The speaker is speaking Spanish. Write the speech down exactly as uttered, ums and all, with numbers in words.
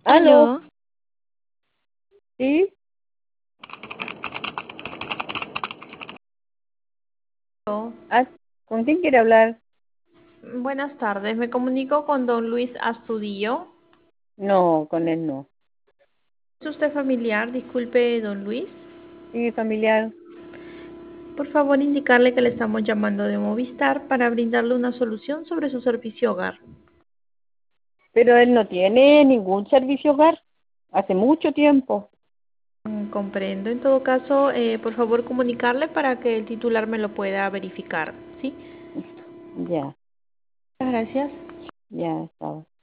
Aló, Aló, ¿sí? Ah, ¿con quién quiere hablar? buenas tardes. Me comunico con don Luis Astudillo. No, con él no. ¿Es usted familiar? Disculpe, don Luis. Sí, familiar, Por favor, indicarle que le estamos llamando de Movistar para brindarle una solución sobre su servicio hogar. pero él no tiene ningún servicio hogar hace mucho tiempo. Mm, Comprendo. En todo caso, eh, por favor, comunicarle para que el titular me lo pueda verificar. ¿Sí? Ya, Muchas gracias. ya estaba.